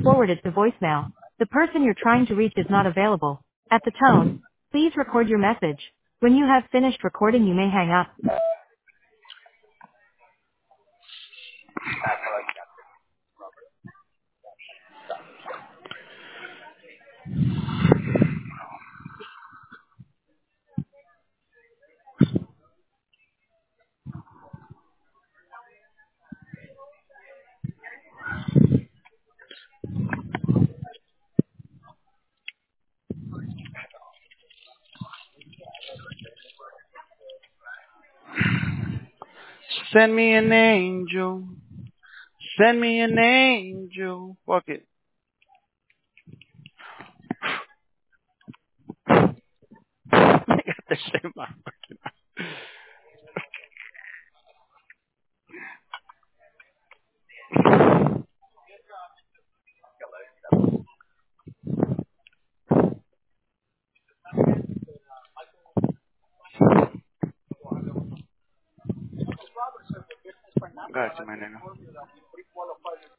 forwarded to voicemail. The person you're trying to reach is not available. At the tone, please record your message. When you have finished recording, you may hang up. Send me an angel. Send me an angel. Fuck it. I got that shit in my fucking eye. Got you, my nigga.